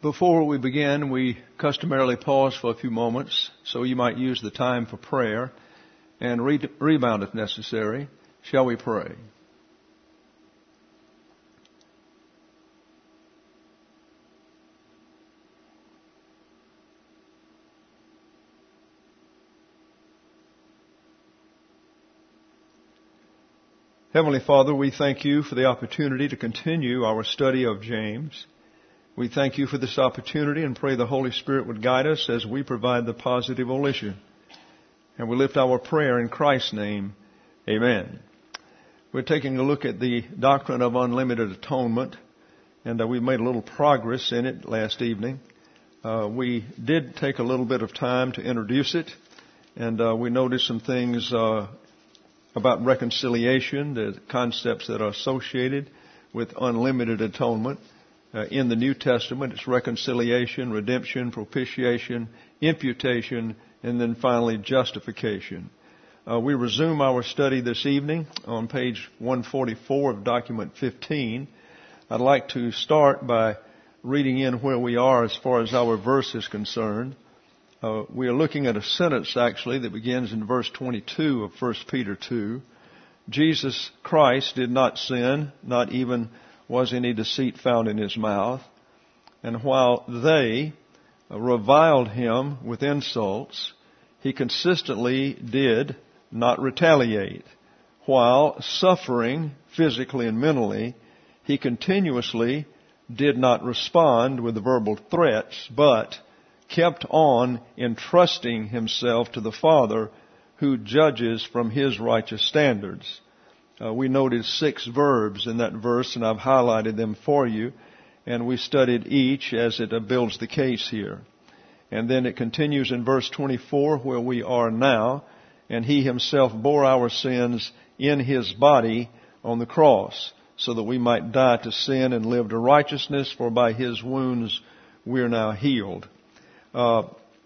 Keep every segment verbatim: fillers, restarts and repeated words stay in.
Before we begin, we customarily pause for a few moments, so you might use the time for prayer and re- rebound if necessary. Shall we pray? Heavenly Father, we thank you for the opportunity to continue our study of James. We thank you for this opportunity and pray the Holy Spirit would guide us as we provide the positive volition. And we lift our prayer in Christ's name. Amen. We're taking a look at the doctrine of unlimited atonement, and uh, we made a little progress in it last evening. Uh, we did take a little bit of time to introduce it, and uh, we noticed some things uh, about reconciliation, the concepts that are associated with unlimited atonement. Uh, in the New Testament, it's reconciliation, redemption, propitiation, imputation, and then finally justification. Uh, we resume our study this evening on page one forty-four of document fifteen. I'd like to start by reading in where we are as far as our verse is concerned. Uh, we are looking at a sentence actually that begins in verse twenty-two of First Peter two. Jesus Christ did not sin, not even was any deceit found in his mouth. And while they reviled him with insults, he consistently did not retaliate. While suffering physically and mentally, he continuously did not respond with verbal threats, but kept on entrusting himself to the Father who judges from his righteous standards. Uh, we noted six verbs in that verse, and I've highlighted them for you, and we studied each as it uh, builds the case here. And then it continues in verse twenty-four, where we are now, and he himself bore our sins in his body on the cross, so that we might die to sin and live to righteousness, for by his wounds we are now healed. Uh,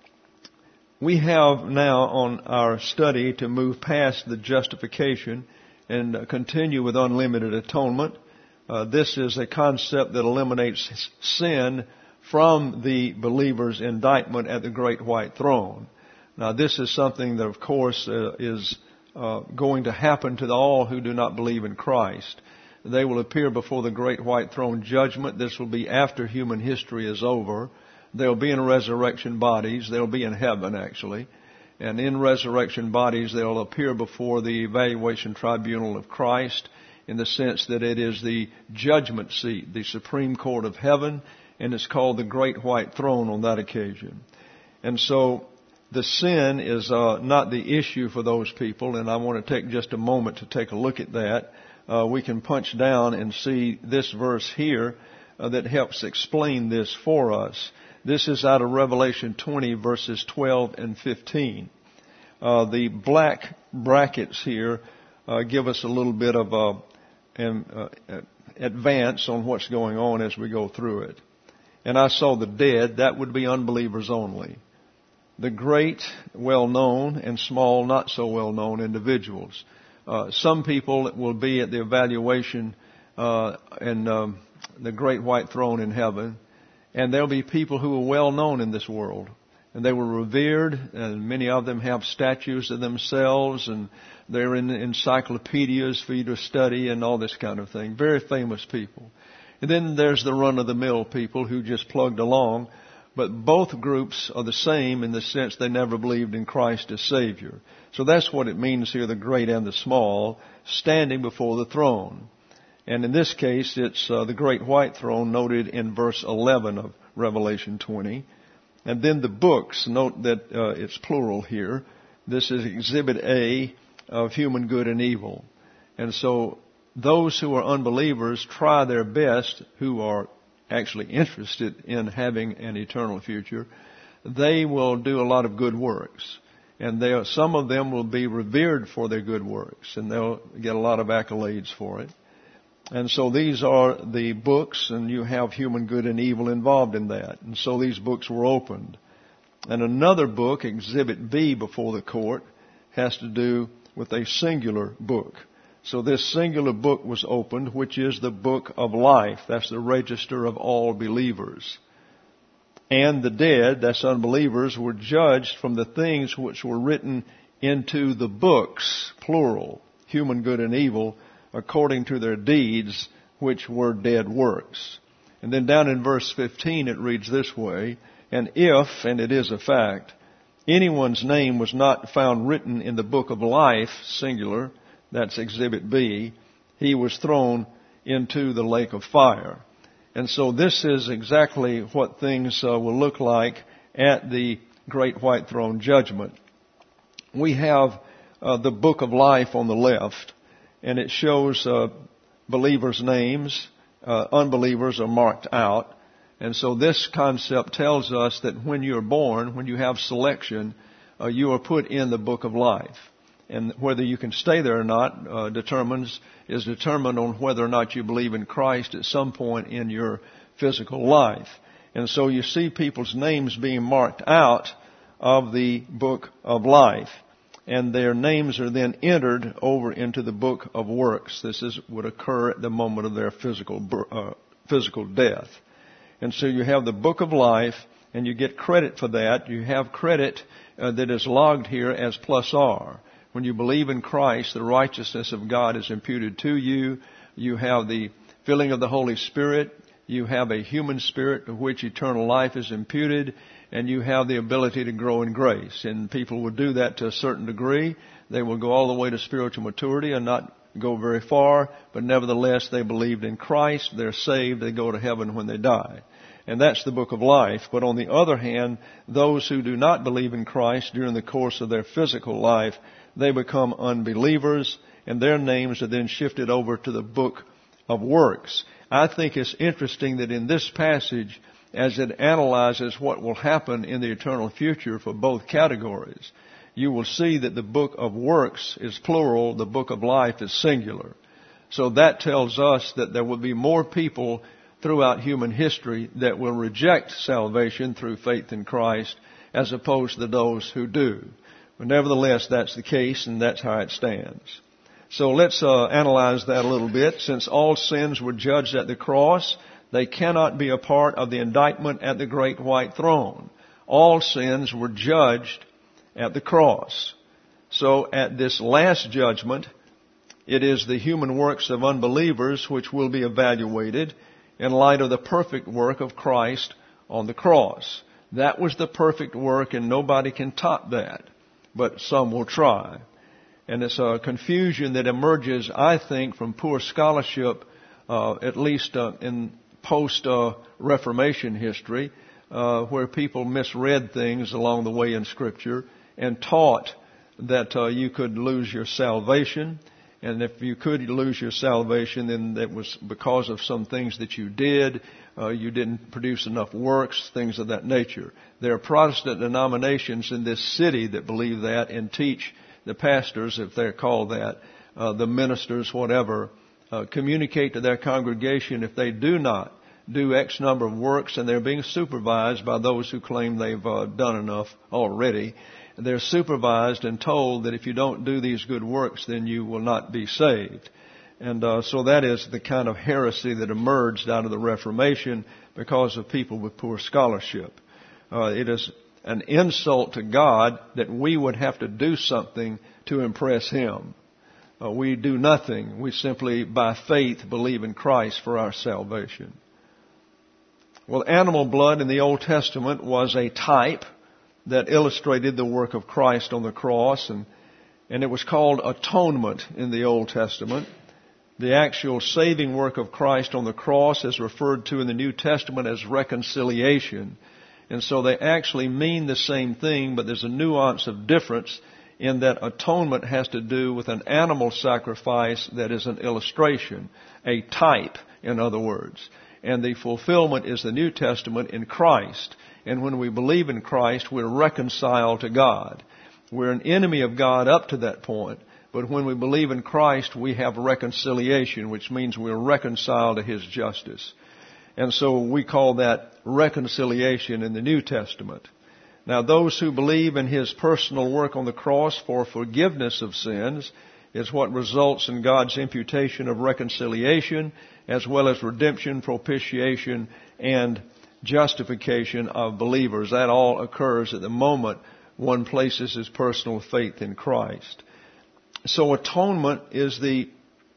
we have now on our study to move past the justification and uh, continue with unlimited atonement. Uh, this is a concept that eliminates sin from the believer's indictment at the great white throne. Now, this is something that, of course, uh, is uh, going to happen to all who do not believe in Christ. They will appear before the great white throne judgment. This will be after human history is over. They'll be in resurrection bodies. They'll be in heaven, actually. And in resurrection bodies, they'll appear before the evaluation tribunal of Christ in the sense that it is the judgment seat, the Supreme Court of heaven, and it's called the Great White Throne on that occasion. And so the sin is uh, not the issue for those people, and I want to take just a moment to take a look at that. Uh, we can punch down and see this verse here uh, that helps explain this for us. This is out of Revelation twenty, verses twelve and fifteen. Uh, the black brackets here uh, give us a little bit of uh, an uh, advance on what's going on as we go through it. And I saw the dead, that would be unbelievers only. The great, well-known, and small, not so well-known individuals. Uh, some people will be at the evaluation uh, in um, the great white throne in heaven. And there'll be people who are well known in this world. And they were revered, and many of them have statues of themselves, and they're in encyclopedias for you to study and all this kind of thing. Very famous people. And then there's the run-of-the-mill people who just plugged along. But both groups are the same in the sense they never believed in Christ as Savior. So that's what it means here, the great and the small, standing before the throne. And in this case, it's uh, the great white throne noted in verse eleven of Revelation twenty. And then the books, note that uh, it's plural here. This is Exhibit A of human good and evil. And so those who are unbelievers try their best, who are actually interested in having an eternal future. They will do a lot of good works. And they are, some of them will be revered for their good works, and they'll get a lot of accolades for it. And so these are the books, and you have human good and evil involved in that. And so these books were opened. And another book, Exhibit B before the court, has to do with a singular book. So this singular book was opened, which is the book of life. That's the register of all believers. and the dead, that's unbelievers, were judged from the things which were written into the books, plural, human good and evil, according to their deeds, which were dead works. And then down in verse fifteen it reads this way, and if, and it is a fact, anyone's name was not found written in the book of life, singular, that's Exhibit B, he was thrown into the lake of fire. And so this is exactly what things uh, will look like at the great white throne judgment. We have uh, the book of life on the left, and it shows uh, believers' names. Uh, unbelievers are marked out. And so this concept tells us that when you're born, when you have selection, uh, you are put in the book of life. And whether you can stay there or not uh, determines is determined on whether or not you believe in Christ at some point in your physical life. And so you see people's names being marked out of the book of life. And their names are then entered over into the book of works. This is would occur at the moment of their physical uh, physical death. And so you have the book of life, and you get credit for that. You have credit uh, that is logged here as plus R. When you believe in Christ, the righteousness of God is imputed to you. You have the filling of the Holy Spirit. You have a human spirit to which eternal life is imputed. And you have the ability to grow in grace. And people will do that to a certain degree. They will go all the way to spiritual maturity and not go very far. But nevertheless, they believed in Christ. They're saved. They go to heaven when they die. And that's the book of life. But on the other hand, those who do not believe in Christ during the course of their physical life, they become unbelievers, and their names are then shifted over to the book of works. I think it's interesting that in this passage, as it analyzes what will happen in the eternal future for both categories, you will see that the book of works is plural, the book of life is singular. So that tells us that there will be more people throughout human history that will reject salvation through faith in Christ as opposed to those who do. But nevertheless, that's the case, and that's how it stands. So let's uh, analyze that a little bit. Since all sins were judged at the cross, they cannot be a part of the indictment at the great white throne. All sins were judged at the cross. So at this last judgment, it is the human works of unbelievers which will be evaluated in light of the perfect work of Christ on the cross. That was the perfect work, and nobody can top that. But some will try. And it's a confusion that emerges, I think, from poor scholarship, uh, at least uh, in post-Reformation uh, history, uh, where people misread things along the way in Scripture and taught that uh, you could lose your salvation. And if you could lose your salvation, then that was because of some things that you did. Uh, you didn't produce enough works, things of that nature. There are Protestant denominations in this city that believe that and teach the pastors, if they're called that, uh, the ministers, whatever, uh, communicate to their congregation if they do not do X number of works, and they're being supervised by those who claim they've uh, done enough already. They're supervised and told that if you don't do these good works, then you will not be saved. And uh, so that is the kind of heresy that emerged out of the Reformation because of people with poor scholarship. Uh, it is an insult to God that we would have to do something to impress Him. Uh, we do nothing. We simply, by faith, believe in Christ for our salvation. Well, animal blood in the Old Testament was a type that illustrated the work of Christ on the cross, and, and it was called atonement in the Old Testament. The actual saving work of Christ on the cross is referred to in the New Testament as reconciliation. And so they actually mean the same thing, but there's a nuance of difference in that atonement has to do with an animal sacrifice that is an illustration, a type, in other words. And the fulfillment is the New Testament in Christ. And when we believe in Christ, we're reconciled to God. We're an enemy of God up to that point. But when we believe in Christ, we have reconciliation, which means we're reconciled to His justice. And so we call that reconciliation in the New Testament. Now, those who believe in His personal work on the cross for forgiveness of sins is what results in God's imputation of reconciliation, as well as redemption, propitiation, and justification of believers. That all occurs at the moment one places his personal faith in Christ. So atonement is the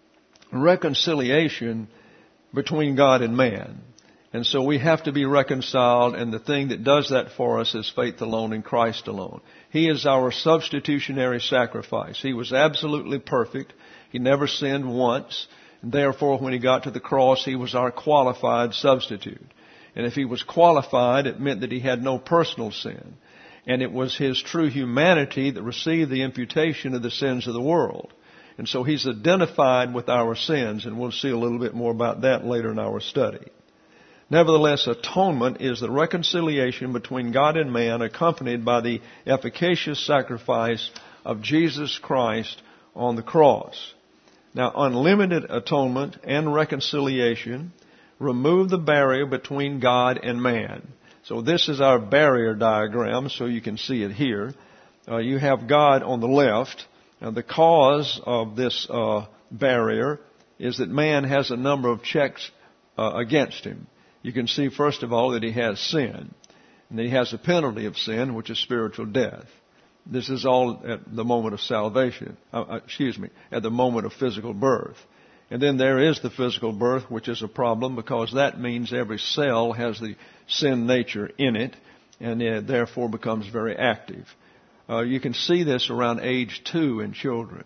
reconciliation between God and man. And so we have to be reconciled, and the thing that does that for us is faith alone in Christ alone. He is our substitutionary sacrifice. He was absolutely perfect. He never sinned once. And therefore, when he got to the cross, he was our qualified substitute. And if he was qualified, it meant that he had no personal sin. And it was his true humanity that received the imputation of the sins of the world. And so he's identified with our sins, and we'll see a little bit more about that later in our study. Nevertheless, atonement is the reconciliation between God and man, accompanied by the efficacious sacrifice of Jesus Christ on the cross. Now, unlimited atonement and reconciliation remove the barrier between God and man. So this is our barrier diagram, so you can see it here. Uh, you have God on the left. Now, the cause of this uh, barrier is that man has a number of checks uh, against him. You can see, first of all, that he has sin. And that he has a penalty of sin, which is spiritual death. This is all at the moment of salvation. Uh, excuse me, at the moment of physical birth. And then there is the physical birth, which is a problem because that means every cell has the sin nature in it and it therefore becomes very active. Uh, you can see this around age two in children.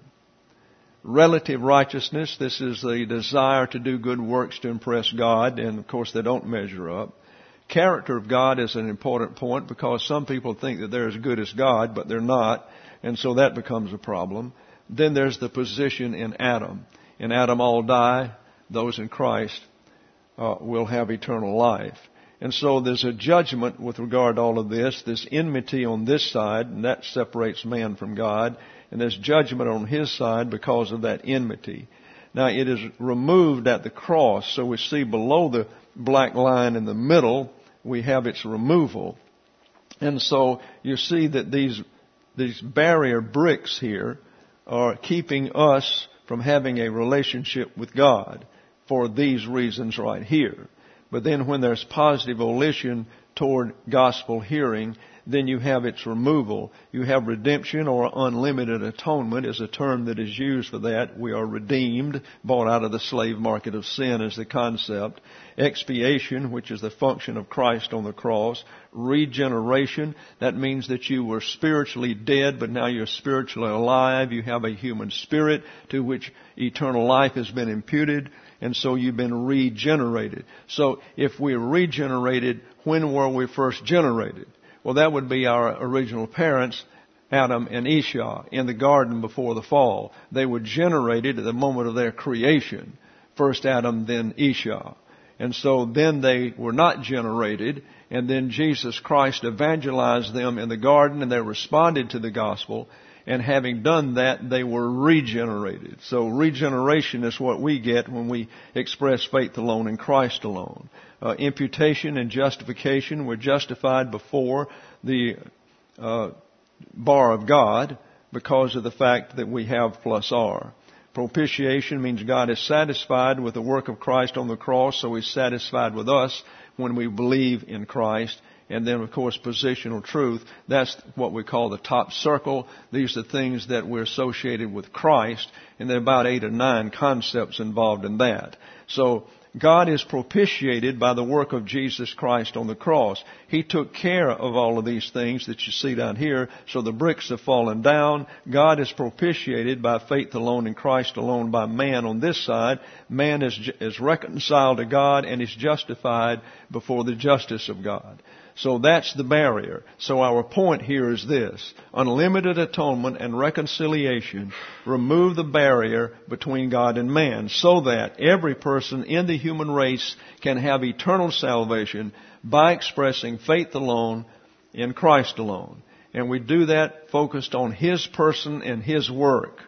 Relative righteousness, this is the desire to do good works to impress God, and of course they don't measure up. Character of God is an important point because some people think that they're as good as God, but they're not, and so that becomes a problem. Then there's the position in Adam. In Adam all die, those in Christ uh, will have eternal life. And so there's a judgment with regard to all of this. There's enmity on this side, and that separates man from God. And there's judgment on his side because of that enmity. Now, it is removed at the cross. So we see below the black line in the middle, we have its removal. And so you see that these, these barrier bricks here are keeping us from having a relationship with God for these reasons right here. But then when there's positive volition toward gospel hearing, then you have its removal. You have redemption, or unlimited atonement is a term that is used for that. We are redeemed, bought out of the slave market of sin is the concept. Expiation, which is the function of Christ on the cross. Regeneration, that means that you were spiritually dead, but now you're spiritually alive. You have a human spirit to which eternal life has been imputed, and so you've been regenerated. So if we're regenerated, when were we first generated? Well, that would be our original parents, Adam and Esau, in the garden before the fall. They were generated at the moment of their creation. First Adam, then Esau. And so then they were not generated, and then Jesus Christ evangelized them in the garden, and they responded to the gospel. And having done that, they were regenerated. So regeneration is what we get when we express faith alone in Christ alone. Uh, imputation and justification, we're justified before the uh, bar of God because of the fact that we have plus R. Propitiation means God is satisfied with the work of Christ on the cross, so He's satisfied with us when we believe in Christ. And then, of course, positional truth, that's what we call the top circle. These are things that we're associated with Christ, and there are about eight or nine concepts involved in that. So God is propitiated by the work of Jesus Christ on the cross. He took care of all of these things that you see down here, so the bricks have fallen down. God is propitiated by faith alone in Christ alone by man on this side. Man is, is reconciled to God and is justified before the justice of God. So that's the barrier. So our point here is this. Unlimited atonement and reconciliation remove the barrier between God and man so that every person in the human race can have eternal salvation by expressing faith alone in Christ alone. And we do that focused on His person and His work.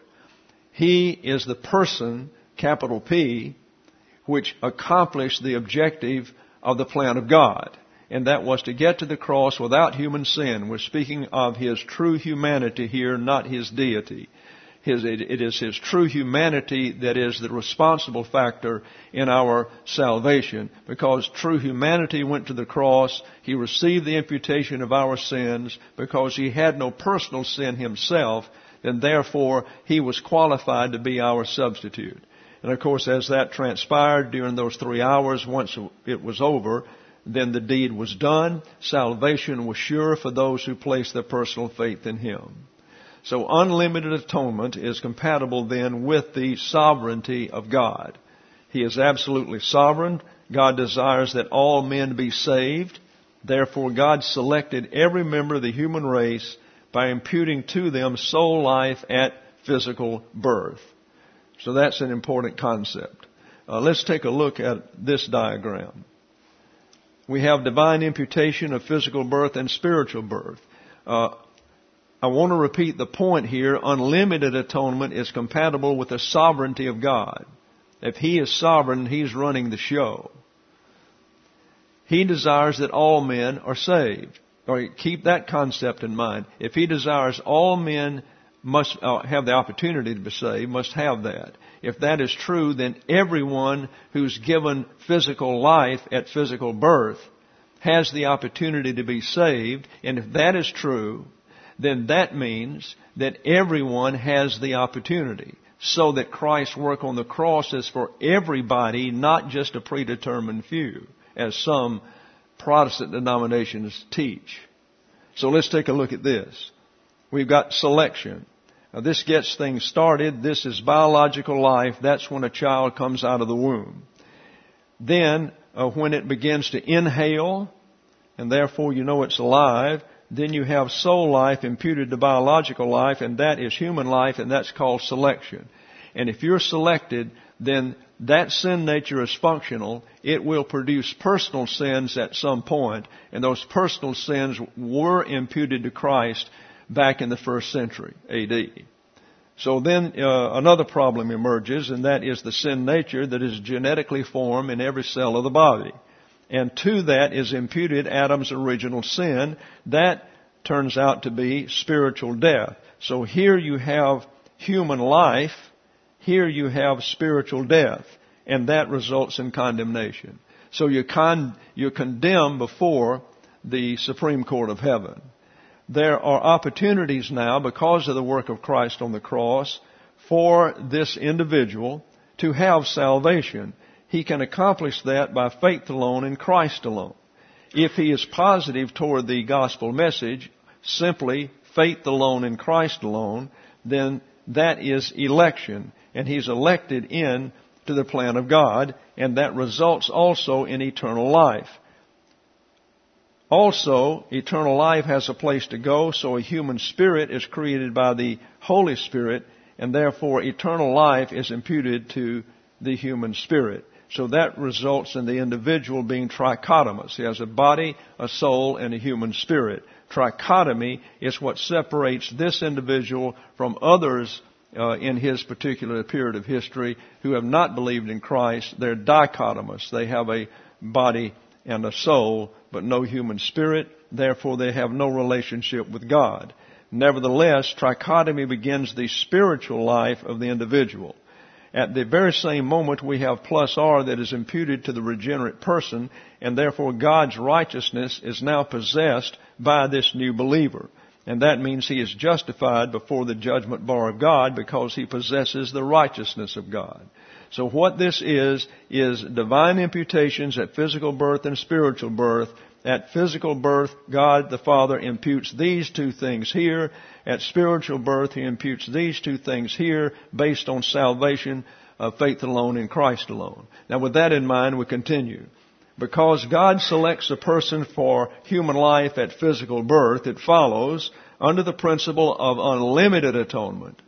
He is the person, capital P, which accomplished the objective of the plan of God. And that was to get to the cross without human sin. We're speaking of His true humanity here, not His deity. His, it, it is His true humanity that is the responsible factor in our salvation, because true humanity went to the cross. He received the imputation of our sins because He had no personal sin Himself, and therefore He was qualified to be our substitute. And of course, as that transpired during those three hours, once it was over, then the deed was done. Salvation was sure for those who placed their personal faith in Him. So unlimited atonement is compatible then with the sovereignty of God. He is absolutely sovereign. God desires that all men be saved. Therefore, God selected every member of the human race by imputing to them soul life at physical birth. So that's an important concept. Uh, let's take a look at this diagram. We have divine imputation of physical birth and spiritual birth. Uh, I want to repeat the point here. Unlimited atonement is compatible with the sovereignty of God. If He is sovereign, He's running the show. He desires that all men are saved. Or keep that concept in mind. If He desires all men must uh, have the opportunity to be saved, must have that. If that is true, then everyone who's given physical life at physical birth has the opportunity to be saved. And if that is true, then that means that everyone has the opportunity. So that Christ's work on the cross is for everybody, not just a predetermined few, as some Protestant denominations teach. So let's take a look at this. We've got selection. Now this gets things started. This is biological life. That's when a child comes out of the womb. Then, uh, when it begins to inhale, and therefore you know it's alive, then you have soul life imputed to biological life, and that is human life, and that's called selection. And if you're selected, then that sin nature is functional. It will produce personal sins at some point, and those personal sins were imputed to Christ back in the first century A D. So then uh, another problem emerges, and that is the sin nature that is genetically formed in every cell of the body. And to that is imputed Adam's original sin. That turns out to be spiritual death. So here you have human life. Here you have spiritual death. And that results in condemnation. So you're, con- you're condemned before the Supreme Court of Heaven. There are opportunities now, because of the work of Christ on the cross, for this individual to have salvation. He can accomplish that by faith alone in Christ alone. If he is positive toward the gospel message, simply faith alone in Christ alone, then that is election. And he's elected in to the plan of God, and that results also in eternal life. Also, eternal life has a place to go, so a human spirit is created by the Holy Spirit, and therefore eternal life is imputed to the human spirit. So that results in the individual being trichotomous. He has a body, a soul, and a human spirit. Trichotomy is what separates this individual from others uh, in his particular period of history who have not believed in Christ. They're dichotomous. They have a body and a soul, but no human spirit. Therefore, they have no relationship with God. Nevertheless, trichotomy begins the spiritual life of the individual. At the very same moment, we have plus R that is imputed to the regenerate person, and therefore God's righteousness is now possessed by this new believer. And that means he is justified before the judgment bar of God because he possesses the righteousness of God. So what this is, is divine imputations at physical birth and spiritual birth. At physical birth, God the Father imputes these two things here. At spiritual birth, He imputes these two things here based on salvation of faith alone in Christ alone. Now with that in mind, we continue. Because God selects a person for human life at physical birth, it follows, under the principle of unlimited atonement,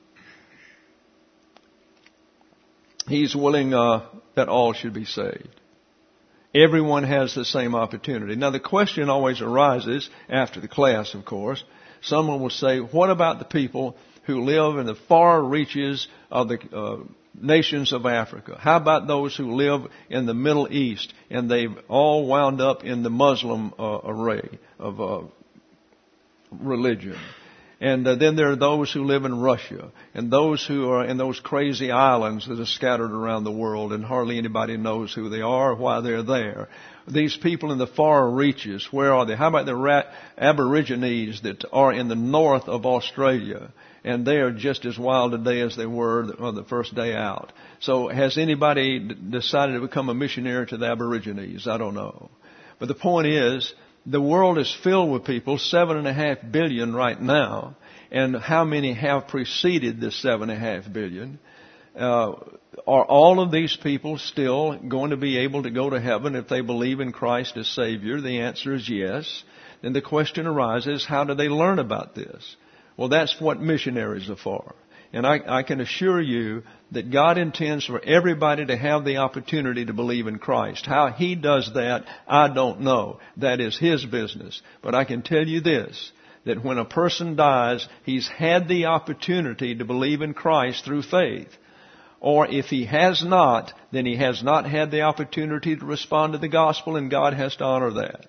He's willing uh, that all should be saved. Everyone has the same opportunity. Now the question always arises after the class, of course. Someone will say, what about the people who live in the far reaches of the uh, nations of Africa? How about those who live in the Middle East and they've all wound up in the Muslim uh, array of uh, religion? And uh, then there are those who live in Russia and those who are in those crazy islands that are scattered around the world and hardly anybody knows who they are or why they're there. These people in the far reaches, where are they? How about the ra- Aborigines that are in the north of Australia? And they are just as wild today as they were on the first day out. So has anybody d- decided to become a missionary to the Aborigines? I don't know. But the point is, the world is filled with people, seven and a half billion right now. And how many have preceded this seven and a half billion? Uh, are all of these people still going to be able to go to heaven if they believe in Christ as Savior? The answer is yes. Then the question arises, how do they learn about this? Well, that's what missionaries are for. And I, I can assure you that God intends for everybody to have the opportunity to believe in Christ. How He does that, I don't know. That is His business. But I can tell you this, that when a person dies, he's had the opportunity to believe in Christ through faith. Or if he has not, then he has not had the opportunity to respond to the gospel, and God has to honor that.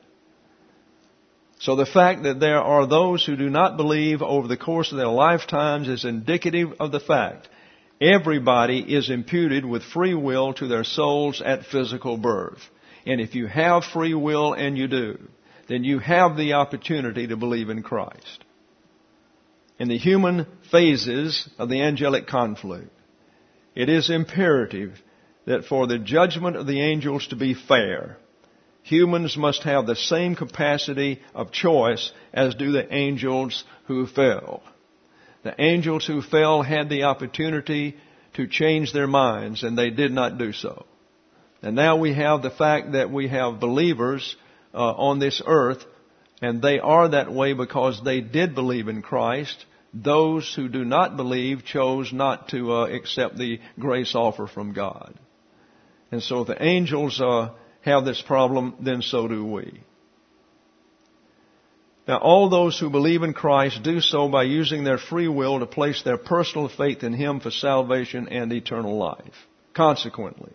So the fact that there are those who do not believe over the course of their lifetimes is indicative of the fact everybody is imputed with free will to their souls at physical birth. And if you have free will, and you do, then you have the opportunity to believe in Christ. In the human phases of the angelic conflict, it is imperative that for the judgment of the angels to be fair, humans must have the same capacity of choice as do the angels who fell. The angels who fell had the opportunity to change their minds, and they did not do so. And now we have the fact that we have believers uh, on this earth, and they are that way because they did believe in Christ. Those who do not believe chose not to uh, accept the grace offer from God. And so if the angels uh, have this problem, then so do we. Now, all those who believe in Christ do so by using their free will to place their personal faith in Him for salvation and eternal life. Consequently,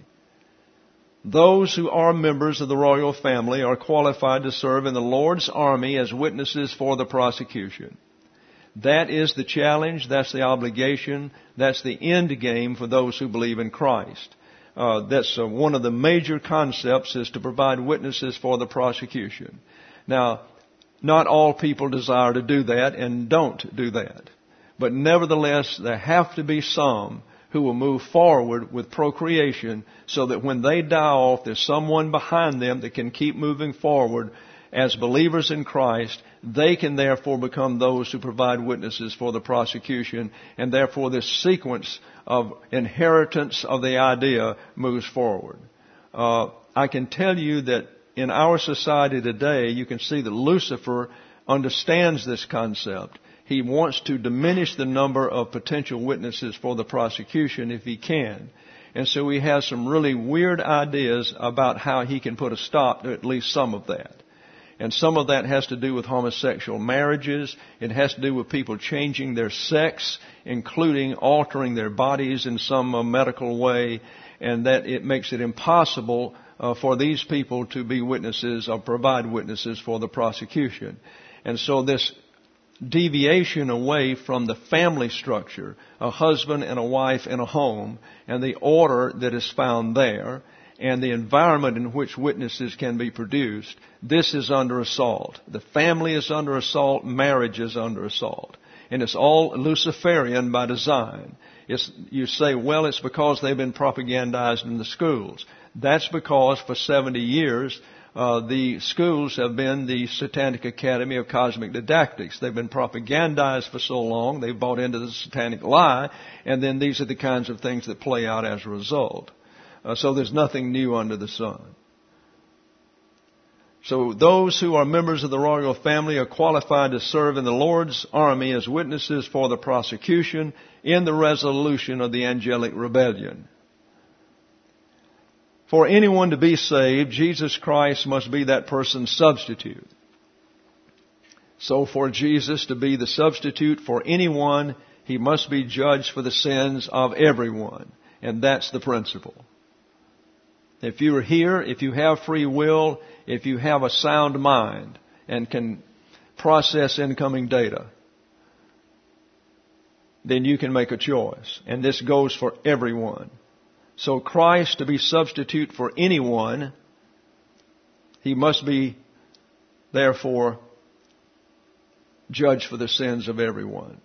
those who are members of the royal family are qualified to serve in the Lord's army as witnesses for the prosecution. That is the challenge, that's the obligation, that's the end game for those who believe in Christ. Uh, that's uh, one of the major concepts, is to provide witnesses for the prosecution. Now, not all people desire to do that and don't do that. But nevertheless, there have to be some who will move forward with procreation so that when they die off, there's someone behind them that can keep moving forward as believers in Christ. They can therefore become those who provide witnesses for the prosecution, and therefore this sequence of inheritance of the idea moves forward. Uh, I can tell you that in our society today, you can see that Lucifer understands this concept. He wants to diminish the number of potential witnesses for the prosecution if he can. And so he has some really weird ideas about how he can put a stop to at least some of that. And some of that has to do with homosexual marriages. It has to do with people changing their sex, including altering their bodies in some uh, medical way, and that it makes it impossible uh, for these people to be witnesses or provide witnesses for the prosecution. And so this deviation away from the family structure, a husband and a wife in a home, and the order that is found there, and the environment in which witnesses can be produced, this is under assault. The family is under assault. Marriage is under assault. And it's all Luciferian by design. It's, you say, well, it's because they've been propagandized in the schools. That's because for seventy years, uh, the schools have been the Satanic Academy of Cosmic Didactics. They've been propagandized for so long, they've bought into the satanic lie, and then these are the kinds of things that play out as a result. Uh, so there's nothing new under the sun. So those who are members of the royal family are qualified to serve in the Lord's army as witnesses for the prosecution in the resolution of the angelic rebellion. For anyone to be saved, Jesus Christ must be that person's substitute. So for Jesus to be the substitute for anyone, He must be judged for the sins of everyone. And that's the principle. If you're here, if you have free will, if you have a sound mind and can process incoming data, then you can make a choice. And this goes for everyone. So Christ, to be substitute for anyone, He must be, therefore, judged for the sins of everyone.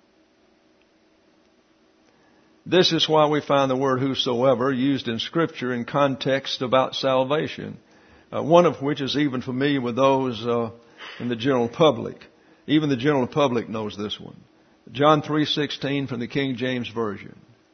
This is why we find the word whosoever used in Scripture in context about salvation, uh, one of which is even familiar with those uh, in the general public. Even the general public knows this one. John three sixteen from the King James Version.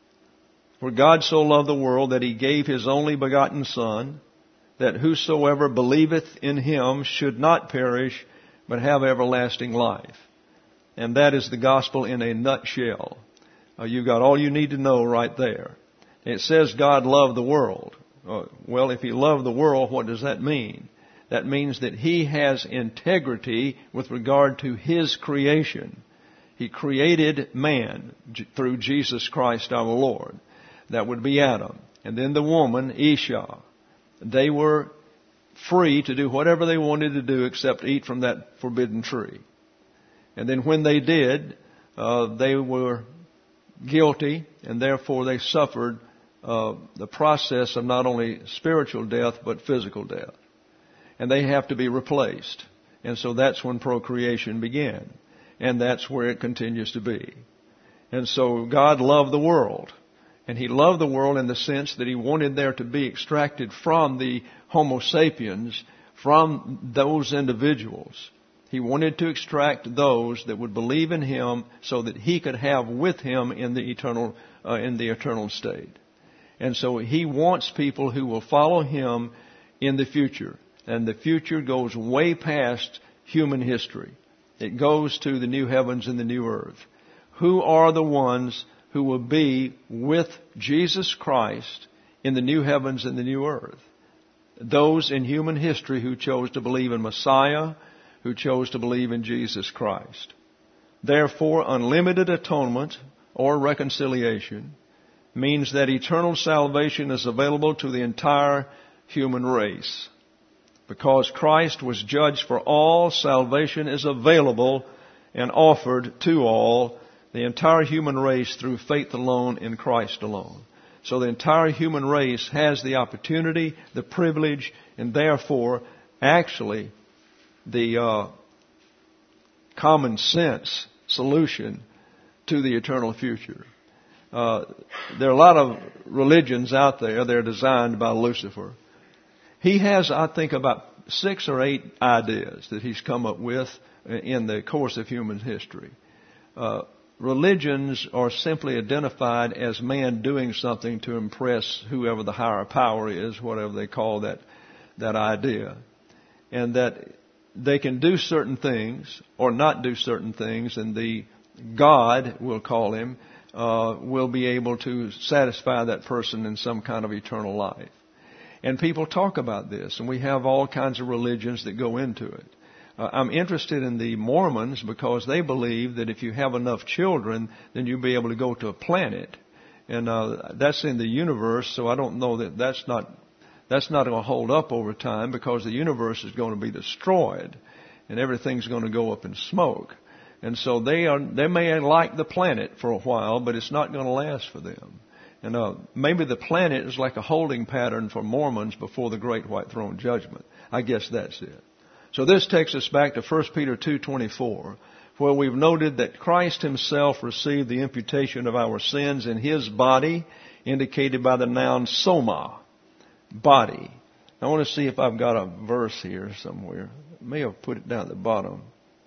For God so loved the world that He gave His only begotten Son, that whosoever believeth in Him should not perish, but have everlasting life. And that is the gospel in a nutshell. Uh, you've got all you need to know right there. It says God loved the world. Uh, well, if He loved the world, what does that mean? That means that He has integrity with regard to His creation. He created man j- through Jesus Christ our Lord. That would be Adam. And then the woman, Isha. They were free to do whatever they wanted to do except eat from that forbidden tree. And then when they did, uh, they were guilty, and therefore they suffered uh, the process of not only spiritual death but physical death. And they have to be replaced. And so that's when procreation began. And that's where it continues to be. And so God loved the world. And He loved the world in the sense that He wanted there to be extracted from the Homo sapiens, from those individuals. He wanted to extract those that would believe in Him so that He could have with Him in the eternal, uh, in the eternal state. And so He wants people who will follow Him in the future. And the future goes way past human history. It goes to the new heavens and the new earth. Who are the ones who will be with Jesus Christ in the new heavens and the new earth? Those in human history who chose to believe in Messiah, who chose to believe in Jesus Christ. Therefore, unlimited atonement or reconciliation means that eternal salvation is available to the entire human race. Because Christ was judged for all, salvation is available and offered to all, the entire human race, through faith alone in Christ alone. So the entire human race has the opportunity, the privilege, and therefore actually the uh, common sense solution to the eternal future. Uh, there are a lot of religions out there. They're designed by Lucifer. He has, I think, about six or eight ideas that he's come up with in the course of human history. Uh, religions are simply identified as man doing something to impress whoever the higher power is, whatever they call that, that idea. And that they can do certain things or not do certain things, and the God, we'll call him, uh, will be able to satisfy that person in some kind of eternal life. And people talk about this, and we have all kinds of religions that go into it. Uh, I'm interested in the Mormons because they believe that if you have enough children, then you'll be able to go to a planet. And uh, that's in the universe, so I don't know that that's not that's not going to hold up over time, because the universe is going to be destroyed, and everything's going to go up in smoke. And so they are they may like the planet for a while, but it's not going to last for them. And uh, maybe the planet is like a holding pattern for Mormons before the great white throne judgment. I guess that's it. So this takes us back to First Peter two twenty-four, where we've noted that Christ Himself received the imputation of our sins in His body, indicated by the noun soma, body. I want to see if I've got a verse here somewhere. I may have put it down at the bottom.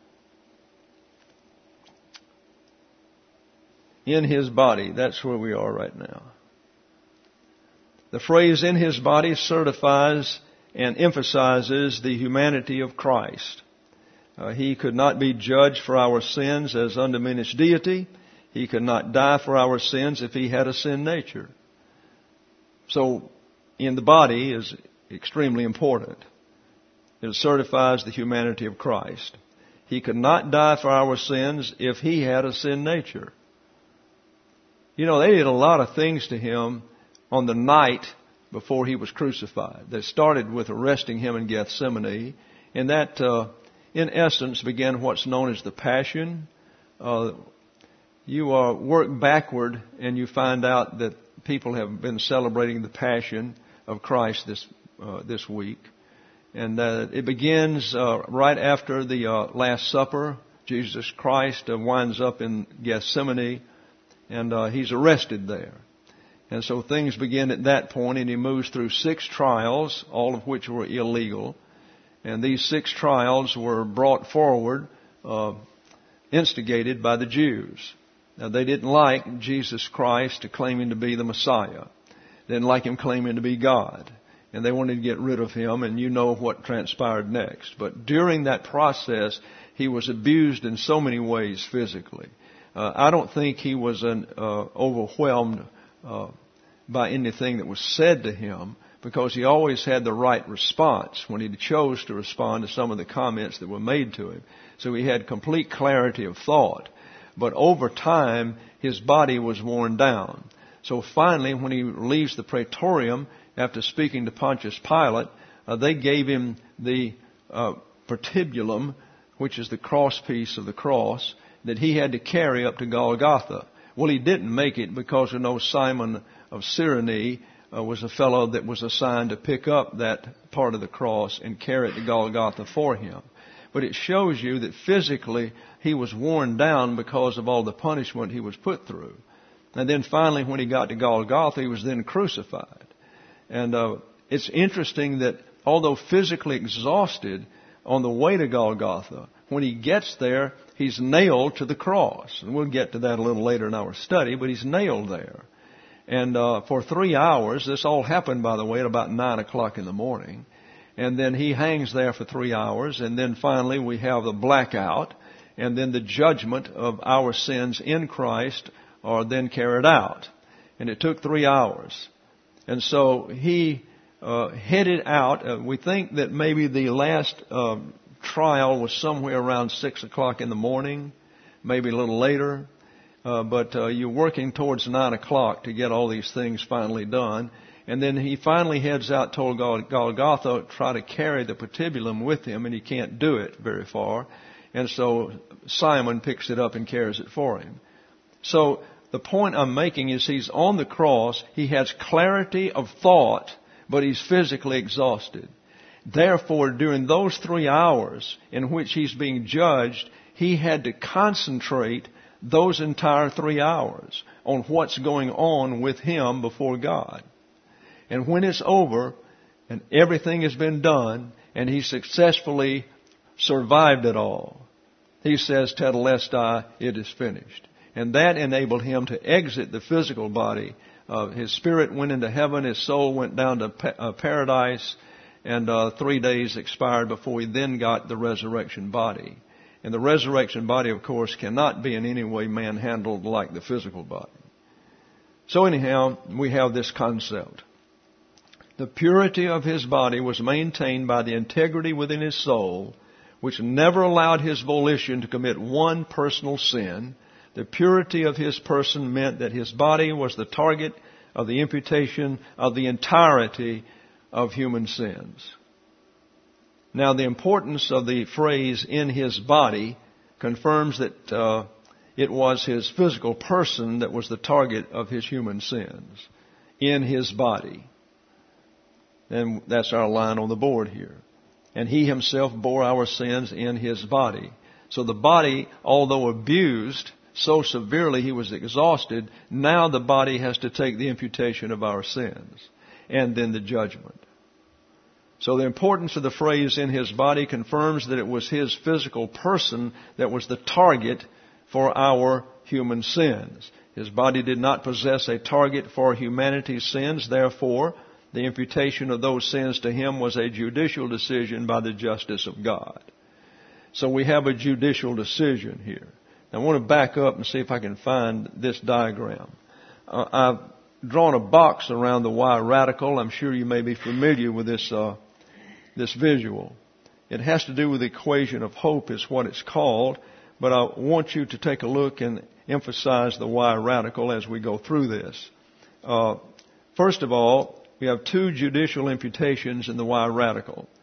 In His body. That's where we are right now. The phrase in His body certifies and emphasizes the humanity of Christ. Uh, he could not be judged for our sins as undiminished deity. He could not die for our sins if He had a sin nature. So, in the body is extremely important. It certifies the humanity of Christ. He could not die for our sins if He had a sin nature. You know, they did a lot of things to Him on the night before He was crucified. They started with arresting Him in Gethsemane, and that, uh, in essence, began what's known as the Passion. Uh, you uh, work backward and you find out that people have been celebrating the Passion of Christ this uh, this week. And uh, it begins uh, right after the uh, Last Supper. Jesus Christ uh, winds up in Gethsemane, and uh, he's arrested there. And so things begin at that point, and he moves through six trials, all of which were illegal. And these six trials were brought forward, uh, instigated by the Jews. Now, they didn't like Jesus Christ claiming to be the Messiah. They didn't like him claiming to be God. And they wanted to get rid of him, and you know what transpired next. But during that process, he was abused in so many ways physically. Uh, I don't think he was an, uh, overwhelmed uh, by anything that was said to him, because he always had the right response when he chose to respond to some of the comments that were made to him. So he had complete clarity of thought. But over time, his body was worn down. So finally, when he leaves the Praetorium, after speaking to Pontius Pilate, uh, they gave him the uh, patibulum, which is the cross piece of the cross, that he had to carry up to Golgotha. Well, he didn't make it because you know Simon of Cyrene uh, was a fellow that was assigned to pick up that part of the cross and carry it to Golgotha for him. But it shows you that physically he was worn down because of all the punishment he was put through. And then finally, when he got to Golgotha, he was then crucified. And uh, it's interesting that although physically exhausted on the way to Golgotha, when he gets there, he's nailed to the cross. And we'll get to that a little later in our study, but he's nailed there. And uh, for three hours, this all happened, by the way, at about nine o'clock in the morning. And then he hangs there for three hours. And then finally we have the blackout. And then the judgment of our sins in Christ are then carried out. And it took three hours. And so he uh, headed out. Uh, we think that maybe the last uh, trial was somewhere around six o'clock in the morning, maybe a little later. Uh, but uh, you're working towards nine o'clock to get all these things finally done. And then he finally heads out toward Golgotha, try to carry the patibulum with him, and he can't do it very far. And so Simon picks it up and carries it for him. So the point I'm making is he's on the cross. He has clarity of thought, but he's physically exhausted. Therefore, during those three hours in which he's being judged, he had to concentrate those entire three hours on what's going on with him before God. And when it's over and everything has been done and he successfully survived it all, he says, Tetelestai, it is finished. And that enabled him to exit the physical body. Uh, his spirit went into heaven. His soul went down to pa- uh, paradise. And uh, three days expired before he then got the resurrection body. And the resurrection body, of course, cannot be in any way manhandled like the physical body. So anyhow, we have this concept. The purity of his body was maintained by the integrity within his soul, which never allowed his volition to commit one personal sin. The purity of his person meant that his body was the target of the imputation of the entirety of human sins. Now, the importance of the phrase "in his body" confirms that uh, it was his physical person that was the target of his human sins. In his body. And that's our line on the board here. And he himself bore our sins in his body. So the body, although abused so severely he was exhausted, now the body has to take the imputation of our sins and then the judgment. So the importance of the phrase "in his body" confirms that it was his physical person that was the target for our human sins. His body did not possess a target for humanity's sins. Therefore, the imputation of those sins to him was a judicial decision by the justice of God. So we have a judicial decision here. Now I want to back up and see if I can find this diagram. Uh, I've drawn a box around the Y radical. I'm sure you may be familiar with this uh, this visual. It has to do with the equation of hope is what it's called. But I want you to take a look and emphasize the Y radical as we go through this. Uh, first of all, we have two judicial imputations in the Y radical.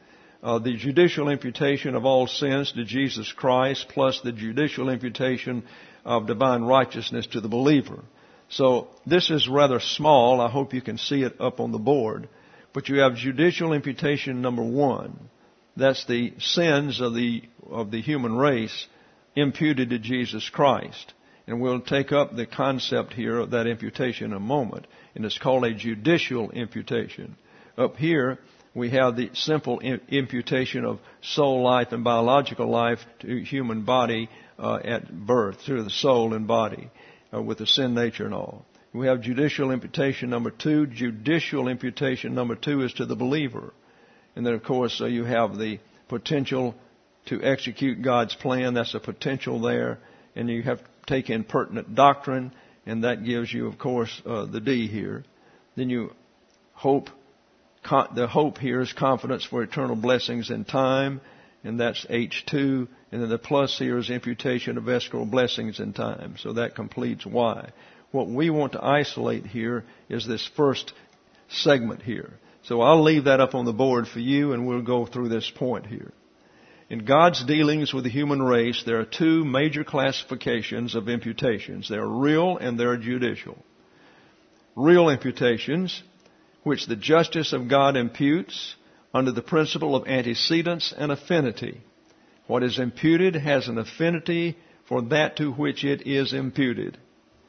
uh, the judicial imputation of all sins to Jesus Christ plus the judicial imputation of divine righteousness to the believer. So this is rather small. I hope you can see it up on the board. But you have judicial imputation number one. That's the sins of the of the human race imputed to Jesus Christ. And we'll take up the concept here of that imputation in a moment. And it's called a judicial imputation. Up here, we have the simple imputation of soul life and biological life to human body uh, at birth, through the soul and body, uh, with the sin nature and all. We have judicial imputation number two. Judicial imputation number two is to the believer. And then, of course, uh, you have the potential to execute God's plan. That's a potential there. And you have to take in pertinent doctrine, and that gives you, of course, uh, the D here. Then you hope. Con- the hope here is confidence for eternal blessings in time, and that's H two. And then the plus here is imputation of escrow blessings in time. So that completes Y. What we want to isolate here is this first segment here. So I'll leave that up on the board for you, and we'll go through this point here. In God's dealings with the human race, there are two major classifications of imputations. There are real and there are judicial. Real imputations, which the justice of God imputes under the principle of antecedence and affinity. What is imputed has an affinity for that to which it is imputed.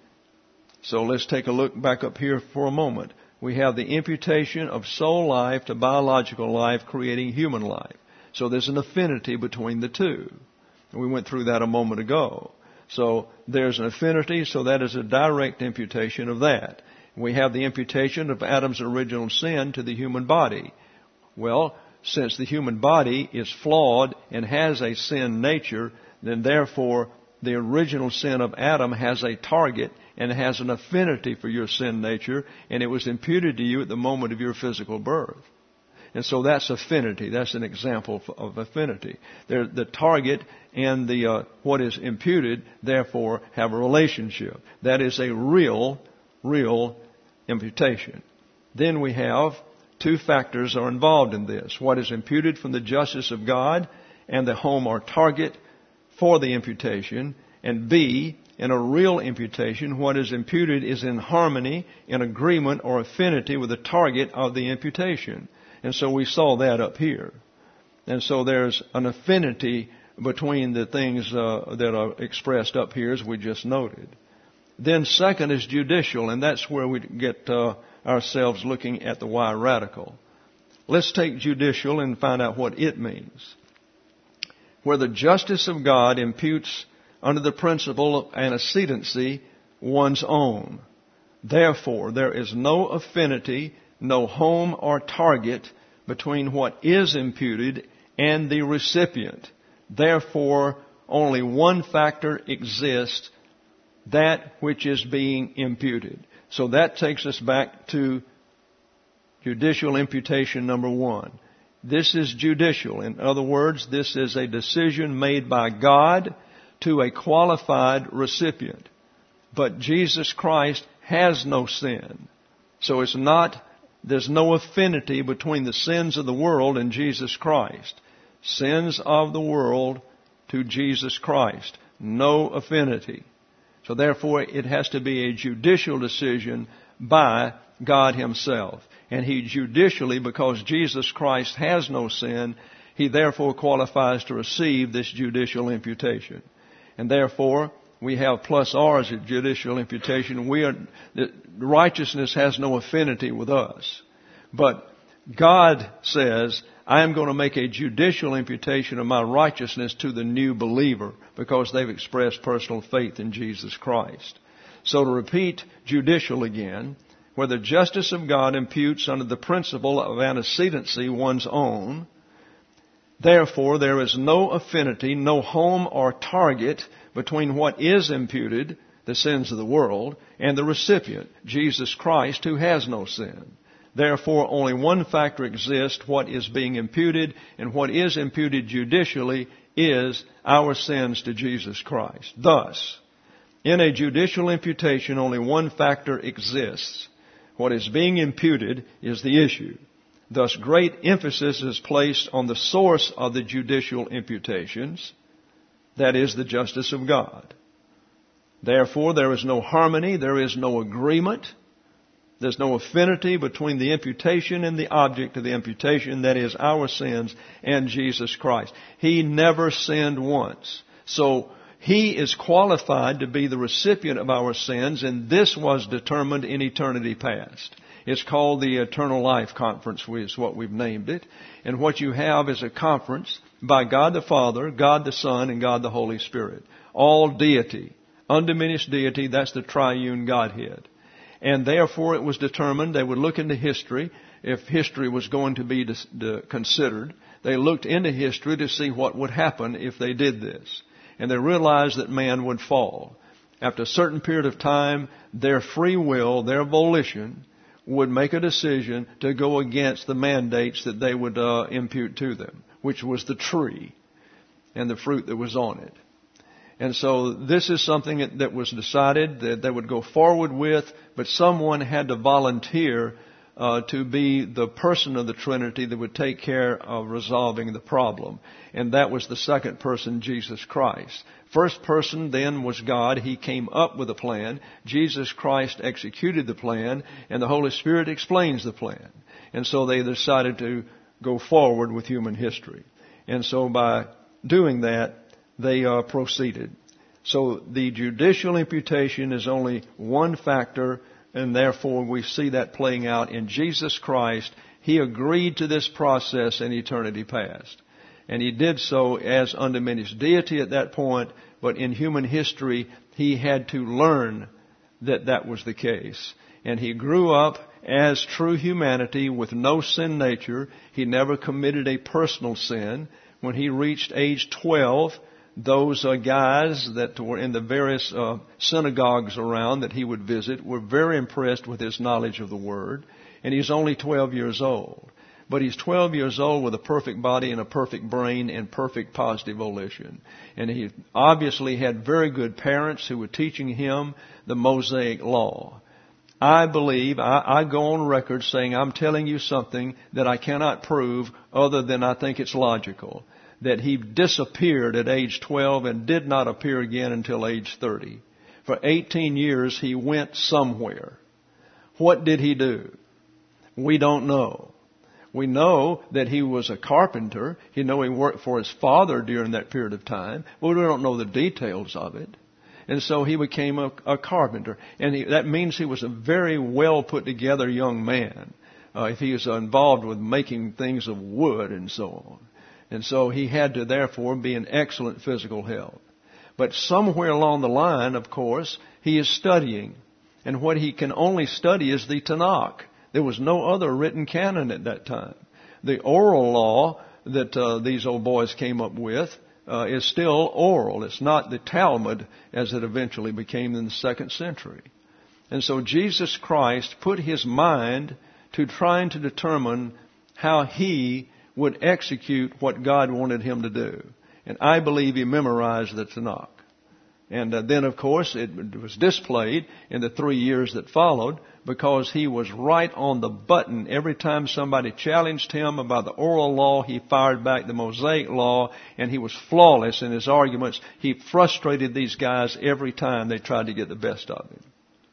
So let's take a look back up here for a moment. We have the imputation of soul life to biological life, creating human life. So there's an affinity between the two. We went through that a moment ago. So there's an affinity, so that is a direct imputation of that. We have the imputation of Adam's original sin to the human body. Well, since the human body is flawed and has a sin nature, then therefore the original sin of Adam has a target and has an affinity for your sin nature, and it was imputed to you at the moment of your physical birth. And so that's affinity. That's an example of affinity. They're, the target and the uh, what is imputed, therefore, have a relationship. That is a real, real imputation. Then we have two factors are involved in this. What is imputed from the justice of God and the home or target for the imputation. And B, in a real imputation, what is imputed is in harmony, in agreement or affinity with the target of the imputation. And so we saw that up here. And so there's an affinity between the things uh, that are expressed up here, as we just noted. Then second is judicial, and that's where we get uh, ourselves looking at the Y radical. Let's take judicial and find out what it means. Where the justice of God imputes under the principle of antecedency one's own. Therefore, there is no affinity, no home or target between what is imputed and the recipient. Therefore, only one factor exists, that which is being imputed. So that takes us back to judicial imputation number one. This is judicial. In other words, this is a decision made by God to a qualified recipient. But Jesus Christ has no sin. So it's not, there's no affinity between the sins of the world and Jesus Christ. Sins of the world to Jesus Christ. No affinity. So therefore it has to be a judicial decision by God Himself. And He judicially, because Jesus Christ has no sin, He therefore qualifies to receive this judicial imputation. And therefore, we have plus R as a judicial imputation. We are, the righteousness has no affinity with us. But God says, I am going to make a judicial imputation of my righteousness to the new believer because they've expressed personal faith in Jesus Christ. So to repeat judicial again, where the justice of God imputes under the principle of antecedency one's own, therefore there is no affinity, no home or target between what is imputed, the sins of the world, and the recipient, Jesus Christ, who has no sin. Therefore, only one factor exists, what is being imputed, and what is imputed judicially is our sins to Jesus Christ. Thus, in a judicial imputation, only one factor exists. What is being imputed is the issue. Thus, great emphasis is placed on the source of the judicial imputations, that is, the justice of God. Therefore, there is no harmony, there is no agreement, there's no affinity between the imputation and the object of the imputation, that is, our sins, and Jesus Christ. He never sinned once. So, He is qualified to be the recipient of our sins, and this was determined in eternity past. It's called the Eternal Life Conference, is what we've named it. And what you have is a conference by God the Father, God the Son, and God the Holy Spirit. All deity. Undiminished deity, that's the triune Godhead. And therefore it was determined they would look into history, if history was going to be dis- de- considered. They looked into history to see what would happen if they did this. And they realized that man would fall. After a certain period of time, their free will, their volition, would make a decision to go against the mandates that they would uh, impute to them, which was the tree and the fruit that was on it. And so this is something that, that was decided that they would go forward with, but someone had to volunteer uh, to be the person of the Trinity that would take care of resolving the problem. And that was the second person, Jesus Christ. First person then was God. He came up with a plan. Jesus Christ executed the plan, and the Holy Spirit explains the plan. And so they decided to go forward with human history. And so by doing that, they uh, proceeded. So the judicial imputation is only one factor, and therefore we see that playing out in Jesus Christ. He agreed to this process in eternity past. And He did so as undiminished deity at that point, but in human history, He had to learn that that was the case. And He grew up as true humanity with no sin nature. He never committed a personal sin. When He reached age twelve, those uh, guys that were in the various uh, synagogues around that He would visit were very impressed with His knowledge of the Word. And He's only twelve years old. But He's twelve years old with a perfect body and a perfect brain and perfect positive volition. And He obviously had very good parents who were teaching Him the Mosaic Law. I believe, I, I go on record saying I'm telling you something that I cannot prove other than I think it's logical. That He disappeared at age twelve and did not appear again until age thirty. For eighteen years He went somewhere. What did He do? We don't know. We know that He was a carpenter. You know He worked for His father during that period of time, but we don't know the details of it. And so He became a, a carpenter. And he, that means He was a very well put together young man. Uh, if He was involved with making things of wood and so on. And so He had to therefore be in excellent physical health. But somewhere along the line, of course, He is studying. And what he can only study is the Tanakh. There was no other written canon at that time. The oral law that uh, these old boys came up with uh, is still oral. It's not the Talmud as it eventually became in the second century. And so Jesus Christ put His mind to trying to determine how He would execute what God wanted Him to do. And I believe He memorized the Tanakh. And uh, then, of course, it was displayed in the three years that followed because He was right on the button. Every time somebody challenged Him about the oral law, He fired back the Mosaic law, and He was flawless in His arguments. He frustrated these guys every time they tried to get the best of Him.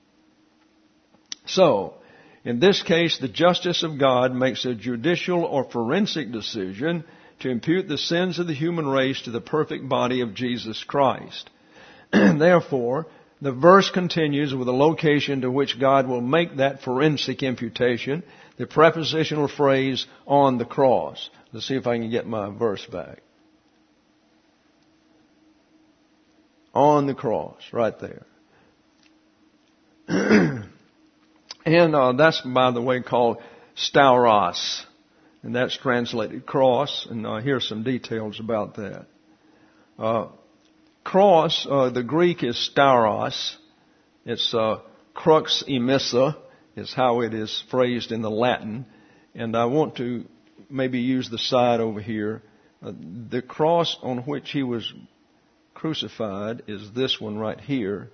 So, in this case, the justice of God makes a judicial or forensic decision to impute the sins of the human race to the perfect body of Jesus Christ. Therefore, the verse continues with a location to which God will make that forensic imputation, the prepositional phrase, on the cross. Let's see if I can get my verse back. On the cross, right there. And uh, that's, by the way, called stauros. And that's translated cross. And uh, here's some details about that. Uh, cross, uh, the Greek is stauros. It's uh, crux emissa is how it is phrased in the Latin. And I want to maybe use the side over here. Uh, the cross on which He was crucified is this one right here.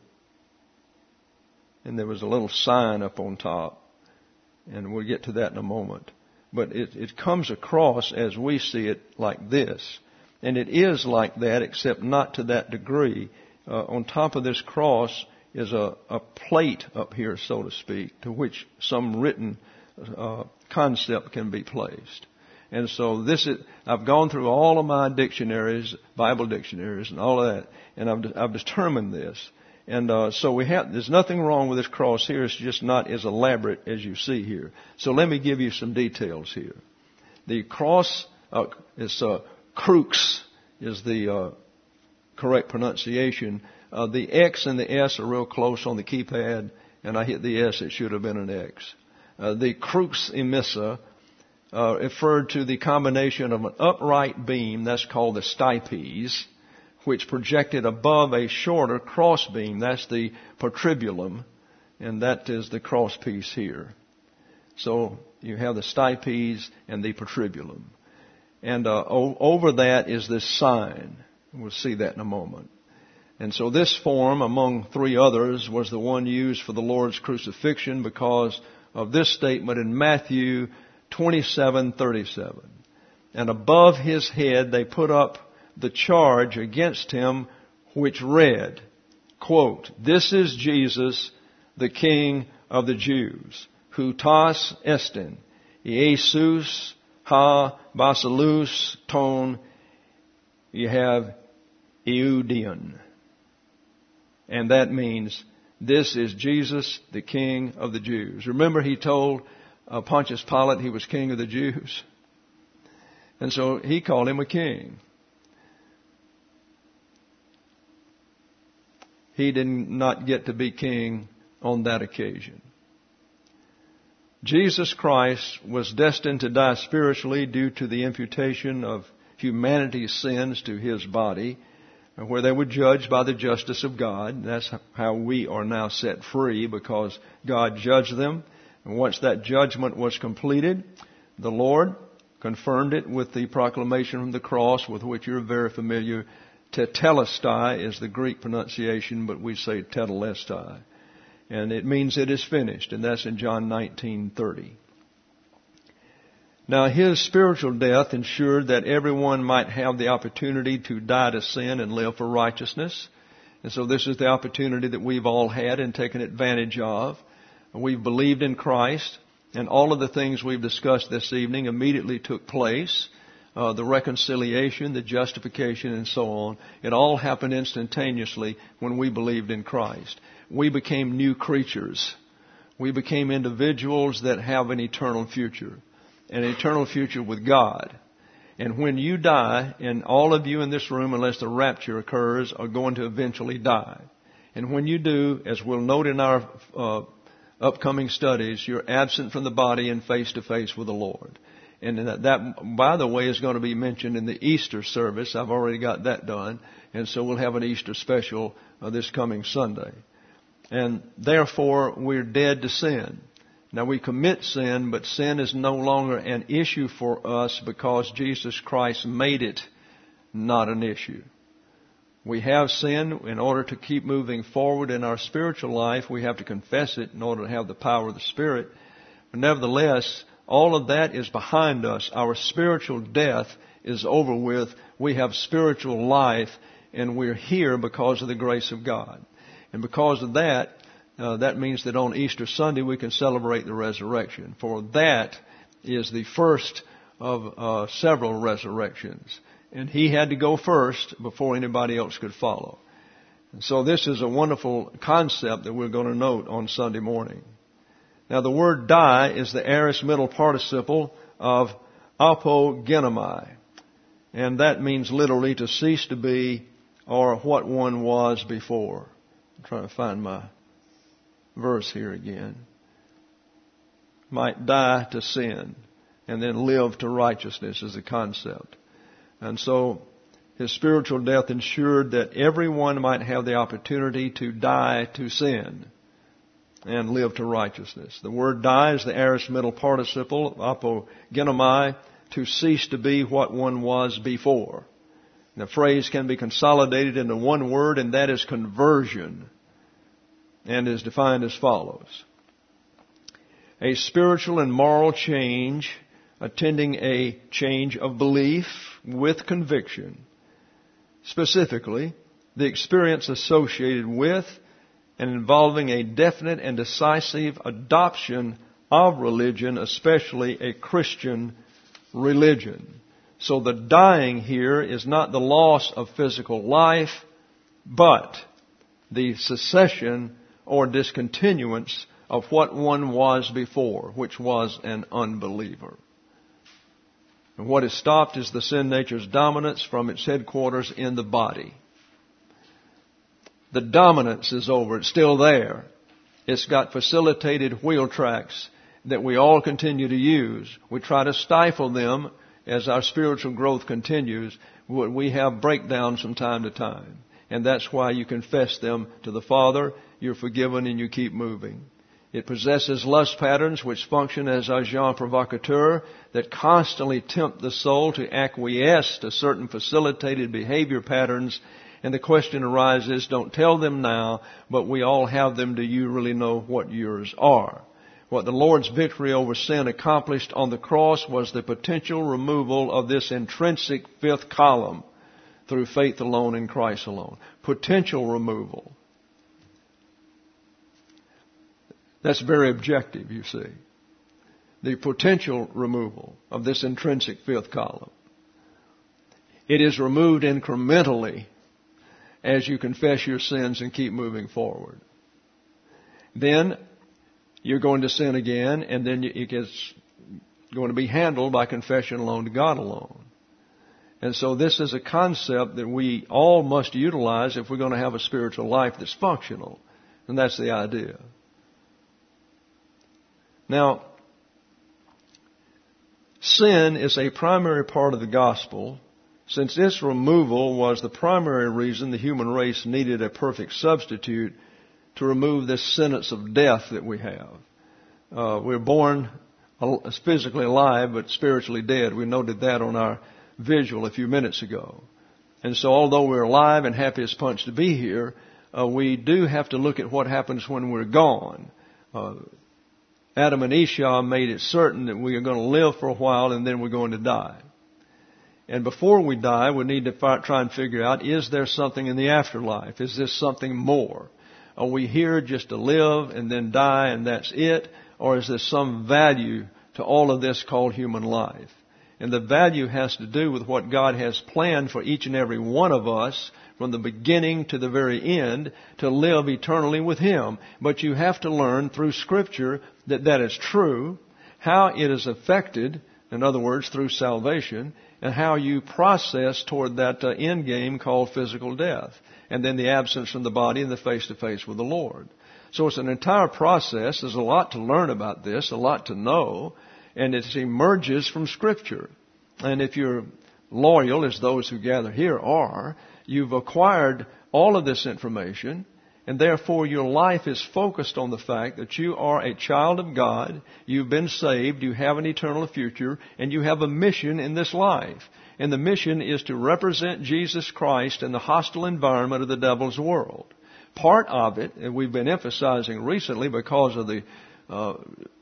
And there was a little sign up on top. And we'll get to that in a moment. But it, it comes across as we see it like this. And it is like that, except not to that degree. Uh, on top of this cross is a, a plate up here, so to speak, to which some written uh, concept can be placed. And so this is, I've gone through all of my dictionaries, Bible dictionaries and all of that, and I've, I've determined this. And uh, so we have, there's nothing wrong with this cross here. It's just not as elaborate as you see here. So let me give you some details here. The cross uh, is uh, crux is the uh, correct pronunciation. Uh, the X and the S are real close on the keypad, and I hit the S. It should have been an X. Uh, the crux emissa uh, referred to the combination of an upright beam, that's called the stipes, which projected above a shorter cross beam. That's the patribulum, and that is the cross piece here. So you have the stipes and the patribulum. And uh, o- over that is this sign. We'll see that in a moment. And so this form, among three others, was the one used for the Lord's crucifixion because of this statement in Matthew twenty-seven thirty-seven. And above his head they put up the charge against him, which read, quote, "This is Jesus, the King of the Jews, hutas estin, Iesus ha basilus ton, you have Eudion." And that means, this is Jesus, the King of the Jews. Remember, he told uh, Pontius Pilate he was King of the Jews. And so he called him a king. He did not get to be king on that occasion. Jesus Christ was destined to die spiritually due to the imputation of humanity's sins to his body, where they were judged by the justice of God. That's how we are now set free, because God judged them. And once that judgment was completed, the Lord confirmed it with the proclamation from the cross, with which you're very familiar. Tetelestai is the Greek pronunciation, but we say tetelestai. And it means it is finished, and that's in John nineteen thirty. Now, his spiritual death ensured that everyone might have the opportunity to die to sin and live for righteousness. And so this is the opportunity that we've all had and taken advantage of. We've believed in Christ, and all of the things we've discussed this evening immediately took place. Uh, the reconciliation, the justification, and so on. It all happened instantaneously when we believed in Christ. We became new creatures. We became individuals that have an eternal future. An eternal future with God. And when you die, and all of you in this room, unless the rapture occurs, are going to eventually die. And when you do, as we'll note in our uh, upcoming studies, you're absent from the body and face to face with the Lord. And that, that, by the way, is going to be mentioned in the Easter service. I've already got that done. And so we'll have an Easter special uh, this coming Sunday. And therefore, we're dead to sin. Now, we commit sin, but sin is no longer an issue for us because Jesus Christ made it not an issue. We have sin. In order to keep moving forward in our spiritual life, we have to confess it in order to have the power of the Spirit. But nevertheless, all of that is behind us. Our spiritual death is over with. We have spiritual life, and we're here because of the grace of God. And because of that, uh, that means that on Easter Sunday we can celebrate the resurrection. For that is the first of uh, several resurrections. And he had to go first before anybody else could follow. And so this is a wonderful concept that we're going to note on Sunday morning. Now, the word die is the aorist middle participle of apogenomai. And that means literally to cease to be or what one was before. I'm trying to find my verse here again. Might die to sin and then live to righteousness is the concept. And so his spiritual death ensured that everyone might have the opportunity to die to sin and live to righteousness. The word die is the aorist middle participle, apogenomai, to cease to be what one was before. The phrase can be consolidated into one word, and that is conversion, and is defined as follows. A spiritual and moral change attending a change of belief with conviction. Specifically, the experience associated with and involving a definite and decisive adoption of religion, especially a Christian religion. So the dying here is not the loss of physical life, but the cessation or discontinuance of what one was before, which was an unbeliever. And what is stopped is the sin nature's dominance from its headquarters in the body. The dominance is over. It's still there. It's got facilitated wheel tracks that we all continue to use. We try to stifle them as our spiritual growth continues. We have breakdowns from time to time. And that's why you confess them to the Father. You're forgiven and you keep moving. It possesses lust patterns which function as agents provocateurs that constantly tempt the soul to acquiesce to certain facilitated behavior patterns. And the question arises, don't tell them now, but we all have them. Do you really know what yours are? What the Lord's victory over sin accomplished on the cross was the potential removal of this intrinsic fifth column through faith alone in Christ alone. Potential removal. That's very objective, you see. The potential removal of this intrinsic fifth column. It is removed incrementally as you confess your sins and keep moving forward. Then you're going to sin again, and then it gets going to be handled by confession alone to God alone. And so this is a concept that we all must utilize if we're going to have a spiritual life that's functional. And that's the idea. Now, sin is a primary part of the gospel, since its removal was the primary reason the human race needed a perfect substitute to remove this sentence of death that we have. Uh, we're born physically alive, but spiritually dead. We noted that on our visual a few minutes ago. And so although we're alive and happy as punch to be here, uh, we do have to look at what happens when we're gone. Uh, Adam and Esau made it certain that we are going to live for a while and then we're going to die. And before we die, we need to try and figure out, is there something in the afterlife? Is this something more? Are we here just to live and then die and that's it? Or is there some value to all of this called human life? And the value has to do with what God has planned for each and every one of us from the beginning to the very end to live eternally with Him. But you have to learn through Scripture that that is true, how it is affected, in other words, through salvation, and how you process toward that uh, end game called physical death, and then the absence from the body and the face-to-face with the Lord. So it's an entire process. There's a lot to learn about this, a lot to know, and it emerges from Scripture. And if you're loyal, as those who gather here are, you've acquired all of this information, and therefore your life is focused on the fact that you are a child of God, you've been saved, you have an eternal future, and you have a mission in this life. And the mission is to represent Jesus Christ in the hostile environment of the devil's world. Part of it, and we've been emphasizing recently because of the uh,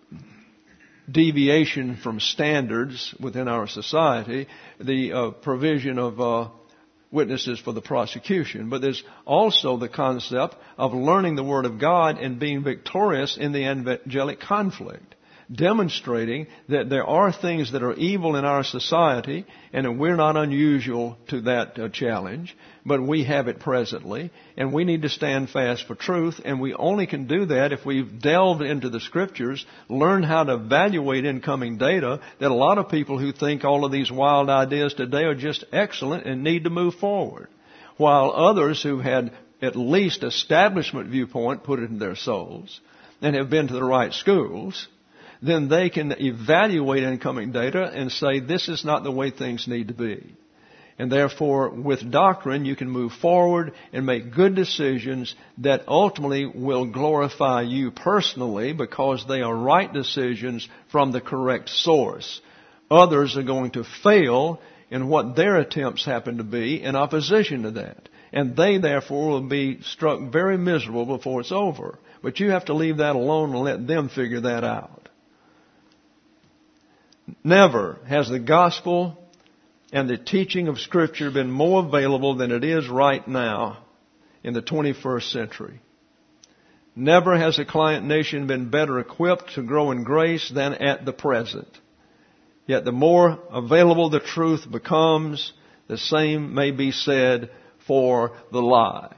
deviation from standards within our society, the uh, provision of uh, witnesses for the prosecution. But there's also the concept of learning the Word of God and being victorious in the angelic conflict, demonstrating that there are things that are evil in our society and that we're not unusual to that uh, challenge, but we have it presently, and we need to stand fast for truth, and we only can do that if we've delved into the Scriptures, learned how to evaluate incoming data, that a lot of people who think all of these wild ideas today are just excellent and need to move forward, while others who had at least establishment viewpoint put it in their souls and have been to the right schools, then they can evaluate incoming data and say this is not the way things need to be. And therefore, with doctrine, you can move forward and make good decisions that ultimately will glorify you personally because they are right decisions from the correct source. Others are going to fail in what their attempts happen to be in opposition to that. And they, therefore, will be struck very miserable before it's over. But you have to leave that alone and let them figure that out. Never has the gospel and the teaching of Scripture been more available than it is right now in the twenty-first century. Never has a client nation been better equipped to grow in grace than at the present. Yet the more available the truth becomes, the same may be said for the lie.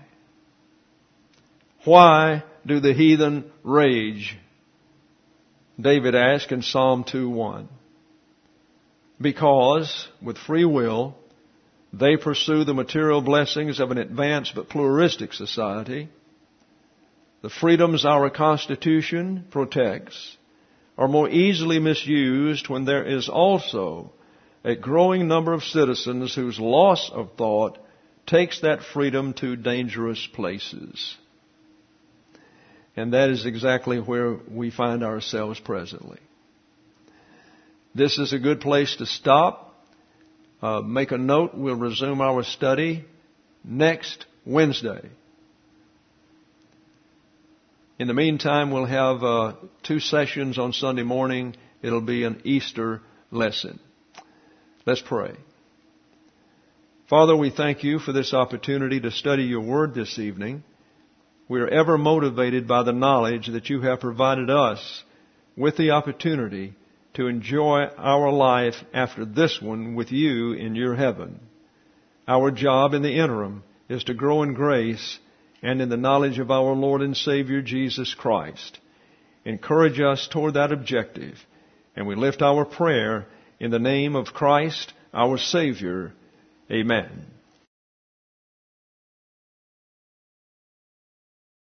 Why do the heathen rage? David asked in Psalm two one. Because, with free will, they pursue the material blessings of an advanced but pluralistic society. The freedoms our Constitution protects are more easily misused when there is also a growing number of citizens whose loss of thought takes that freedom to dangerous places. And that is exactly where we find ourselves presently. This is a good place to stop. Uh, make a note. We'll resume our study next Wednesday. In the meantime, we'll have uh, two sessions on Sunday morning. It'll be an Easter lesson. Let's pray. Father, we thank you for this opportunity to study your word this evening. We are ever motivated by the knowledge that you have provided us with the opportunity to enjoy our life after this one with you in your heaven. Our job in the interim is to grow in grace and in the knowledge of our Lord and Savior Jesus Christ. Encourage us toward that objective, and we lift our prayer in the name of Christ, our Savior. Amen.